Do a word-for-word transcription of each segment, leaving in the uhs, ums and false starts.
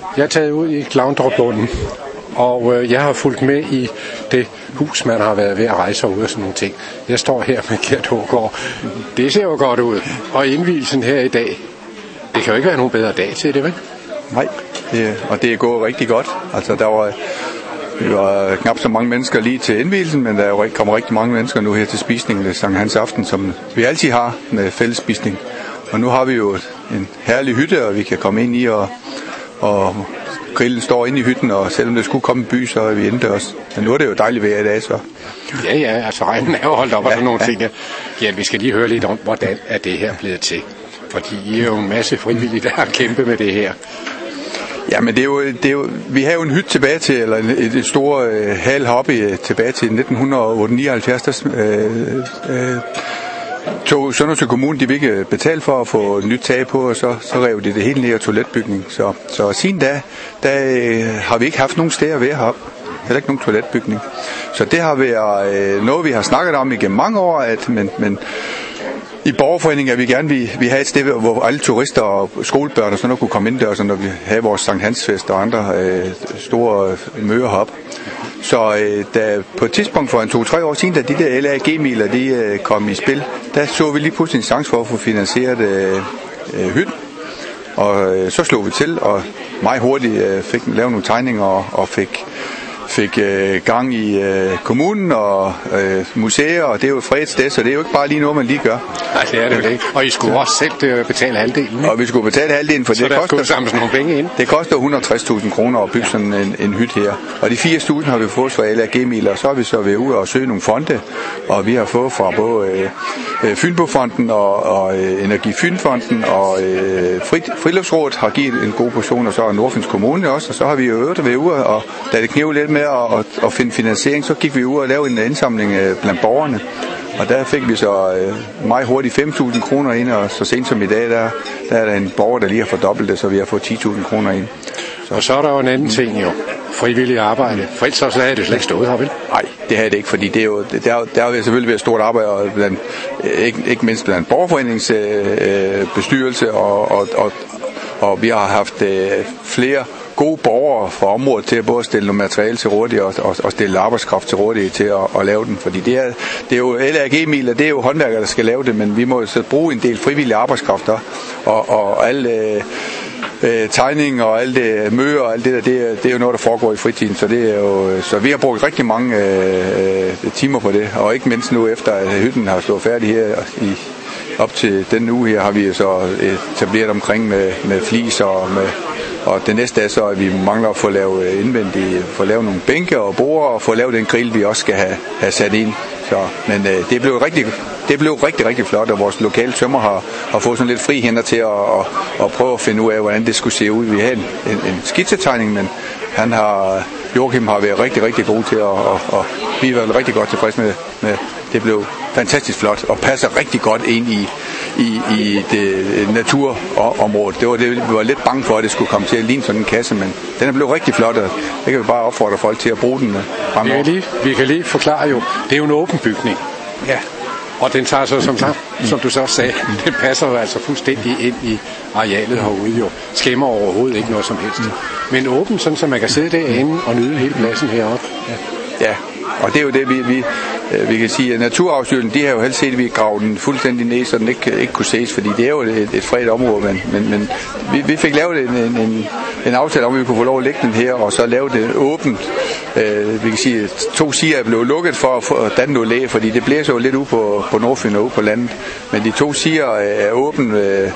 Jeg er taget ud i Klavndruplunden, og øh, jeg har fulgt med i det hus, man har været ved at rejse ud og sådan nogle ting. Jeg står her med Gert Hågaard. Det ser jo godt ud. Og indvielsen her i dag, det kan jo ikke være nogen bedre dag til det, vel? Nej, det, og det er gået rigtig godt. Altså, der var, der var knap så mange mennesker lige til indvielsen, men der er jo, kommer rigtig mange mennesker nu her til spisningen ved Sankt Hans Aften, som vi altid har med fællesspisning. Og nu har vi jo en herlig hytte, og vi kan komme ind i, og, og grillen står inde i hytten, og selvom det skulle komme en by, så er vi indendørs. Men nu er det jo dejligt vejr i dag, så. Ja, ja, altså regnen er jo holdt op, og ja, sådan nogle ja. ting. Ja, vi skal lige høre lidt om, hvordan er det her blevet til. Fordi I er jo en masse frivillige, der har kæmpet med det her. Ja, men det er jo, det er jo, vi har jo en hytte tilbage til, eller et, et stort øh, hal hobby tilbage til nitten otteoghalvfjerds, der øh, øh, tog Søndersø Kommune, de vil ikke betale for at få et nyt tag på, og så, så rev de det hele ned af toiletbygning. Så, så siden da, der øh, har vi ikke haft nogen steder at være heroppe. Heller ikke nogen toiletbygning. Så det har været øh, noget, vi har snakket om igennem mange år, at, men, men i borgerforeningen er vi gerne, vi, vi har et sted, hvor alle turister og skolebørn og sådan noget kunne komme ind der, så når vi havde vores Sankt Hans Fest og andre øh, store møder heroppe. Så øh, da på et tidspunkt for en to-tre år siden, da de der L A G-miler de øh, kom i spil, der så vi lige pludselig en chance for at få finansieret øh, øh, hytten. Og øh, så slog vi til, og meget hurtigt øh, fik lavet nogle tegninger og, og fik fik øh, gang i øh, kommunen og øh, museer, og det er jo et fredet sted, så det er jo ikke bare lige noget, man lige gør. Nej, det er det jo ikke. Og I skulle også selv betale halvdelen. Og vi skulle betale halvdelen, for så det der koster samles nogle penge ind. Det koster et hundrede og tres tusind kroner at bygge ja. sådan en, en hytte her. Og de firs tusind har vi fået fra L A G-miler, og så har vi så været ude og søge nogle fonde, og vi har fået fra både øh, Fynbofonden og, og øh, Energi Fynfonden og øh, Friluftsrådet har givet en god portion, og så er Nordfyns Kommune også, og så har vi jo øvet været ude, og da det knæver lidt med at, at finde finansiering, så gik vi ud og lavede en indsamling øh, blandt borgerne. Og der fik vi så øh, meget hurtigt fem tusind kroner ind, og så sent som i dag, der, der er der en borger, der lige har fordoblet det, så vi har fået ti tusind kroner ind. Så. Og så er der jo en anden ting jo, frivillig arbejde. For ellers så havde det slet ikke stået her, vel? Nej, det havde det ikke, fordi det er jo, der, der er jo selvfølgelig været stort arbejde, blandt, ikke, ikke mindst blandt borgerforeningens øh, bestyrelse, og, og, og, og vi har haft øh, flere gode borgere fra området til at både stille noget materiale til rådighed og, og, og stille arbejdskraft til rådighed til at, at lave den. Fordi det er, det er jo L A G-miler, det er jo håndværkere, der skal lave det, men vi må jo så bruge en del frivillige arbejdskræfter, og, og alle øh, tegninger og alle det møder og alt det der, det er, det er jo noget, der foregår i fritiden. Så, det er jo, så vi har brugt rigtig mange øh, timer på det, og ikke mindst nu efter, at hytten har stået færdig her i op til den uge her, har vi så etableret omkring med, med flis og med. Og det næste er så, at vi mangler at få lavet indvendigt, få lavet nogle bænke og borde, og få lavet den grill, vi også skal have, have sat ind. Så, men øh, det blev rigtig, det blev rigtig, rigtig flot, og vores lokale tømmer har, har fået sådan lidt fri hænder til at, at, at prøve at finde ud af, hvordan det skulle se ud. Vi havde en, en, en skitsetegning, men han har, Joachim har været rigtig, rigtig god til, at, og, og vi var rigtig godt tilfredse med, med. Det blev fantastisk flot, og passer rigtig godt ind i, i, i det naturområde. Det var det, vi var lidt bange for, at det skulle komme til at ligne sådan en kasse, men den er blevet rigtig flot, og det kan vi bare opfordre folk til at bruge den fremover. Vi kan lige, vi kan lige forklare jo, det er jo en åben bygning. Ja. Og den tager så, som, som du så sagde, den passer jo altså fuldstændig ind i arealet herude jo. Skæmmer overhovedet ikke noget som helst. Men åben, sådan så man kan sidde derinde og nyde hele pladsen heroppe. Ja. Ja. Og det er jo det, vi, vi, vi kan sige, at Naturarvsstyrelsen, de har jo helst set, at vi gravet den fuldstændig ned, så den ikke, ikke kunne ses, fordi det er jo et, et fredet område, men, men, men vi, vi fik lavet en, en, en aftale om, at vi kunne få lov at lægge den her, og så lave det åbent. Øh, vi kan sige, at to sider er blevet lukket for at, for at danne noget læge, fordi det blæser jo lidt ude på, på Nordfyn og ude på landet, men de to sider er åbent øh,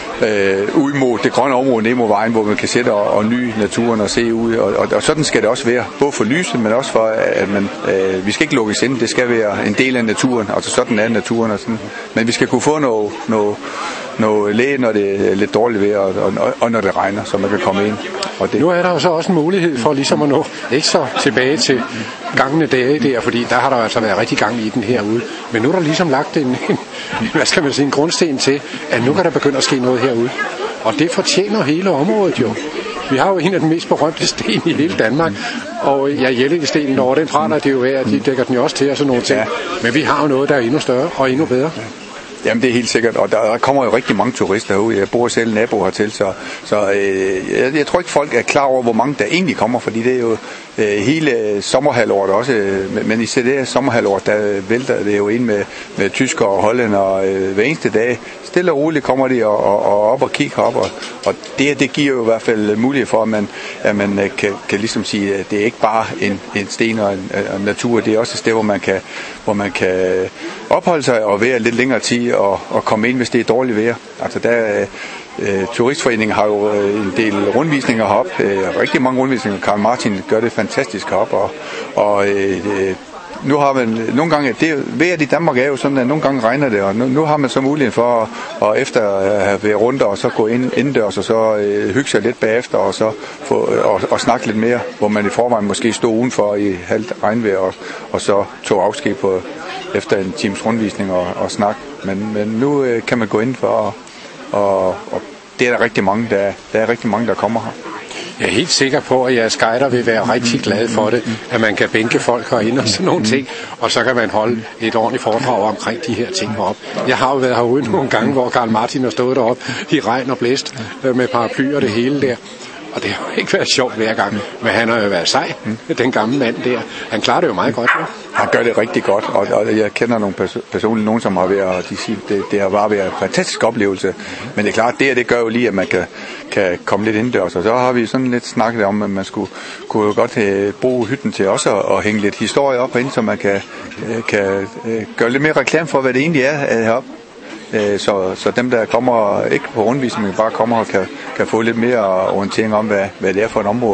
øh, ud mod det grønne område ned mod vejen, hvor man kan sætte og, og ny naturen og se ud, og, og, og sådan skal det også være, både for lyset, men også for, at man, øh, vi skal ikke lukkes ind, det skal være en del af naturen, altså sådan er naturen, og sådan. Men vi skal kunne få noget, noget, noget læge, når det er lidt dårligt vejr, og, og, og når det regner, så man kan komme ind. Og det. Nu er der jo så også en mulighed for ligesom at nå ikke så tilbage til gangene dage der, fordi der har der altså været rigtig gang i den herude. Men nu er der ligesom lagt en, en, hvad skal man sige, en grundsten til, at nu kan der begynde at ske noget herude. Og det fortjener hele området jo. Vi har jo en af de mest berømte sten i hele Danmark, og ja, Jellingestenen over den prater det jo af, at de dækker den jo også til og sådan nogle ting. Men vi har jo noget, der er endnu større og endnu bedre. Jamen det er helt sikkert, og der, der kommer jo rigtig mange turister herude. Jeg bor selv nabo hertil, så, så øh, jeg, jeg tror ikke folk er klar over, hvor mange der egentlig kommer, fordi det er jo øh, hele sommerhalvåret også, øh, men i det her sommerhalvåret, der vælter det jo ind med, med tyskere og hollændere øh, hver eneste dag. Stille og roligt kommer de og, og, og op og kigger op, og, og det, det giver jo i hvert fald mulighed for, at man, at man kan, kan ligesom sige, at det er ikke bare en, en sten og en, en natur, det er også et sted, hvor man kan, hvor man kan opholde sig og være lidt længere tid og, og komme ind, hvis det er dårligt vejr. Altså der øh, turistforeningen har jo en del rundvisninger heroppe, øh, rigtig mange rundvisninger. Karl Martin gør det fantastisk heroppe, og, og øh, nu har man nogle gange, det vejret i Danmark er jo sådan, at nogle gange regner det, og nu, nu har man så muligheden for at, at efter at have været rundt og så gå ind indendørs og så øh, hygge sig lidt bagefter og så få, og, og snakke lidt mere, hvor man i forvejen måske stod udenfor i halvt regnvejr og, og så tog afsked på efter en times rundvisning og, og snak. Men, men nu øh, kan man gå ind for, og, og, og det er der rigtig mange, der, der er rigtig mange, der kommer her. Jeg er helt sikker på, at jeres guider vil være rigtig glade for det, at man kan bænke folk herinde og sådan nogle ting, og så kan man holde et ordentligt foredrag omkring de her ting heroppe. Jeg har jo været herude nogle gange, hvor Karl Martin har stået deroppe i regn og blæst med paraply og det hele der. Og det har jo ikke været sjovt hver gang, men han har jo været sej, den gamle mand der. Han klarer det jo meget godt. Ja. Han gør det rigtig godt, og, og jeg kender nogle pers- personligt, nogen som har været, og de siger, det, det har bare været en fantastisk oplevelse. Men det er klart, det, det gør jo lige, at man kan, kan komme lidt indendørs. Og så har vi sådan lidt snakket om, at man skulle, kunne jo godt uh, bruge hytten til også at, at hænge lidt historie op herinde, så man kan, uh, kan uh, gøre lidt mere reklame for, hvad det egentlig er heroppe. Så, så dem, der kommer ikke på rundvisning, men bare kommer og kan, kan få lidt mere orientering om, hvad, hvad det er for et område.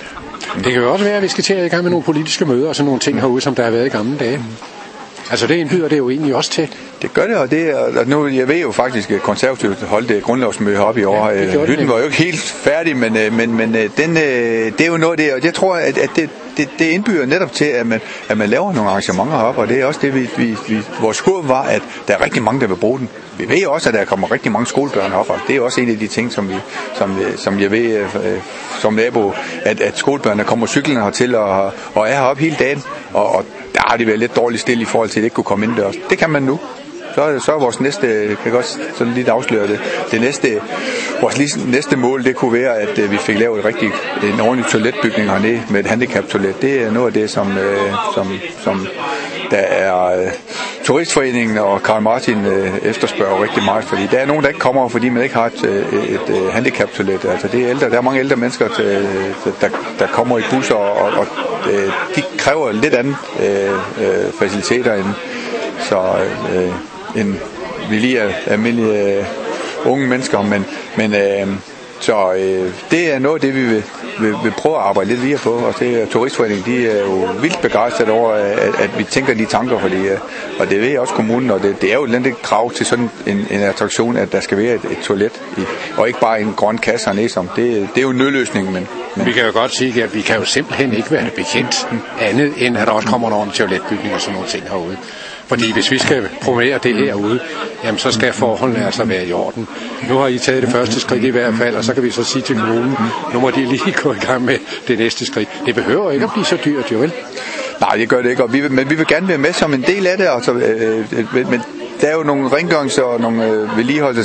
Det kan jo også være, at vi skal til at i gang med nogle politiske møder og sådan nogle ting herude, som der har været i gamle dage. Altså det indbyder det jo egentlig også til. Det gør det, og det og nu, jeg ved jo faktisk, at konservativt holdt det grundlovsmøde heroppe i år. Ja, hytten var jo ikke helt færdig, men, men, men den, det er jo noget af det, og jeg tror, at, at det, det, det indbyder netop til, at man, at man laver nogle arrangementer heroppe, og det er også det, vi, vi, vi vores håb var, at der er rigtig mange, der vil bruge den. Vi ved også, at der kommer rigtig mange skolebørn heroppe, og det er også en af de ting, som, vi, som, som jeg ved som nabo, at, at skolebørnene kommer cyklerne hertil og, og er heroppe hele dagen, og, og der har de været lidt dårligt stille i forhold til, at det ikke kunne komme ind der også. Det kan man nu. Så, så er vores næste, kan jeg godt sådan lidt afsløre det, det næste, vores næste mål, det kunne være, at uh, vi fik lavet et rigtig, en ordentlig toiletbygning hernede med et handicaptoilet. Det er noget af det, som, uh, som, som der er uh, turistforeningen og Karl Martin uh, efterspørger rigtig meget, fordi der er nogen, der ikke kommer, fordi man ikke har et, et, et uh, handicaptoilet. Altså det er ældre, der er mange ældre mennesker, til, der, der kommer i busser, og, og, og de kræver lidt andet uh, uh, faciliteter end så øh, en vi lige er almindelige øh, unge mennesker, men, men øh, så øh, det er noget af det, vi vil, vil, vil prøve at arbejde lidt videre på, og det er turistforeningen, de er jo vildt begejstrede over, at, at vi tænker de tanker, fordi, øh, og det ved også kommunen, og det, det er jo lidt krav til sådan en, en attraktion, at der skal være et, et toilet, i, og ikke bare en grøn kasse hernede, som det, det er jo en nødløsning, men, men vi kan jo godt sige, at vi kan jo simpelthen ikke være bekendt andet, end at der også kommer en ordentlig toiletbygning og sådan nogle ting herude. Fordi hvis vi skal promovere det herude, jamen så skal forholdene altså være i orden. Nu har I taget det første skridt i hvert fald, og så kan vi så sige til kommunen, nu må de lige gå i gang med det næste skridt. Det behøver ikke at blive så dyrt, jo vel? Nej, det gør det ikke, og vi vil, men vi vil gerne være med som en del af det, altså, øh, øh, men der er jo nogle rengørings- og nogle øh,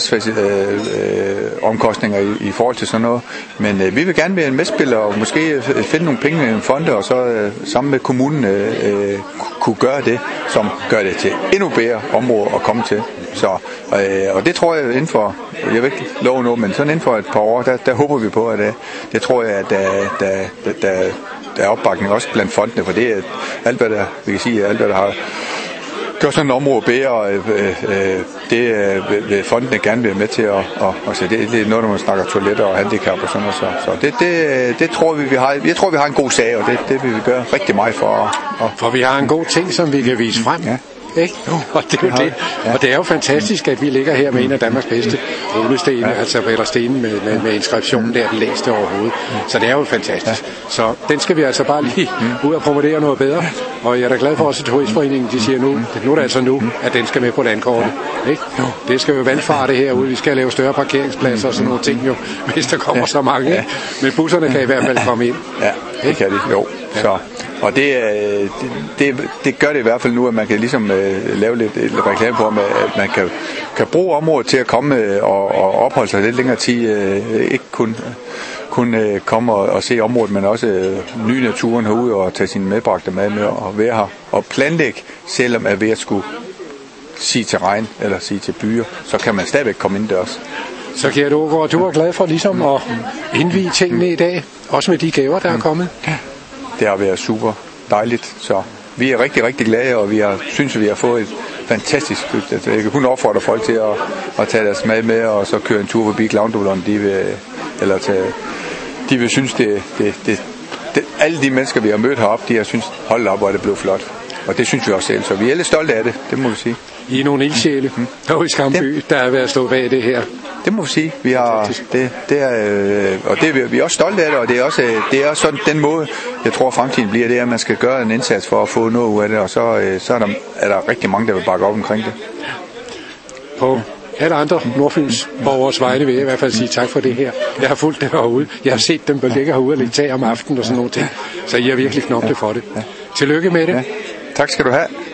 vedligeholdelsesomkostninger øh, i, i forhold til sådan noget, men øh, vi vil gerne være en medspiller og måske finde nogle penge i en fonde, og så øh, sammen med kommunen øh, kunne gøre det, som gør det til endnu bedre område at komme til. Så, øh, og det tror jeg inden for, jeg vil ikke love noget, men sådan inden for et par år, der, der håber vi på, at det, det tror jeg, at der, der, der, der, der er opbakning også blandt fondene, for det er alt, hvad der, vi kan sige, alt, hvad der har gør sådan et område bedre, øh, øh, det øh, vil fondene gerne være med til at, og, og så det, det er noget, når man snakker toiletter og handicap og sådan noget, så, så det, det, det tror vi, vi har, jeg tror, vi har en god sag, og det, det vil vi gøre rigtig meget for. Og, og for vi har en god ting, som vi kan vise frem. Ja. Ikke? Og det er jo det. Ja. Og det er jo fantastisk, at vi ligger her med en af Danmarks bedste rullestene, ja. altså eller stenen med, med, med inskriptionen der, den længste overhovedet. Så det er jo fantastisk. Ja. Så den skal vi altså bare lige ud og promovere noget bedre. Og jeg er da glad for også, at turistforeningen, de siger nu, nu er det altså nu, at den skal med på landkortet. Ikke? Det skal jo vandfarte herude, vi skal lave større parkeringspladser og sådan nogle ting jo, hvis der kommer så mange. Men busserne kan i hvert fald komme ind. Ja. det kan de, jo. Ja. Så, og det, det, det, det gør det i hvert fald nu, at man kan ligesom uh, lave lidt, lidt reklame på, at man kan, kan bruge området til at komme og, og opholde sig lidt længere tid. Uh, ikke kun, kun uh, komme og, og se området, men også uh, nye naturen herude og tage sine medbragte mad med og være her. Og planlægge, selvom er ved at skulle sige til regn eller sige til byer, så kan man stadigvæk komme ind der også. Så Gert Aagaard, du er glad for ligesom at indvige tingene i dag, også med de gaver, der er kommet? Det har været super dejligt, så vi er rigtig, rigtig glade, og vi har, synes, at vi har fået et fantastisk stykke. Jeg kan kun opfordre folk til at, at tage deres mad med, og så køre en tur forbi Glavndolon. De vil, eller tage, de vil synes, det, det, det, det, alle de mennesker, vi har mødt heroppe, de har synes, hold op, hvor det blev flot. Og det synes vi også selv, så vi er lidt stolte af det, det må vi sige. I er nogle ildsjæle mm. og i Skamby, der er ved at stå bag det her. Det må vi sige. Vi har, det, det er, øh, og det er, vi er også stolte af det, og det er også, det er også sådan den måde, jeg tror fremtiden bliver, det er, at man skal gøre en indsats for at få noget ud af det, og så, øh, så er, der, er der rigtig mange, der vil bakke op omkring det. På alle andre Nordfyns borgers vegne vil jeg i hvert fald sige tak for det her. Jeg har fulgt det herude. Jeg har set dem ligge herude og lægge tag om aftenen og sådan nogle ting. Så I har virkelig knoklet for det. Tillykke med det. Ja. Tak skal du have.